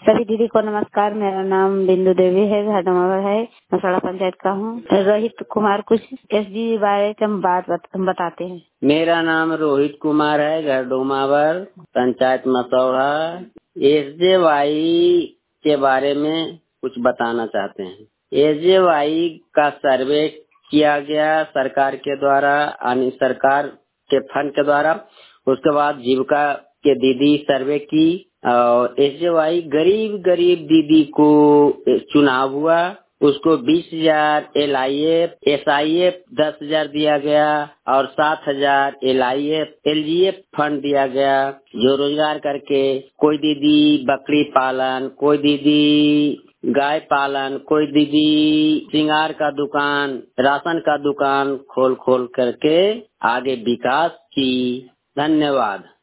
सभी दीदी को नमस्कार। मेरा नाम बिंदु देवी है, घाटमावर है, मसड़ा पंचायत का हूँ। रोहित कुमार कुछ एसजी बारे में बताते हैं। मेरा नाम रोहित कुमार है, घर डोमावर, पंचायत मसौड़ा। एसजेवाई के बारे में कुछ बताना चाहते हैं। एसजेवाई का सर्वे किया गया सरकार के द्वारा, यानी सरकार के फंड के द्वारा। उसके बाद जीविका के दीदी सर्वे की और एसजेवाई गरीब दीदी को चुनाव हुआ, उसको 20,000 LIF, SIF 10,000 दिया गया और 7,000 LIF LGF फंड दिया गया। जो रोजगार करके कोई दीदी बकरी पालन, कोई दीदी गाय पालन, कोई दीदी श्रृंगार का दुकान, राशन का दुकान खोल करके आगे विकास की। धन्यवाद।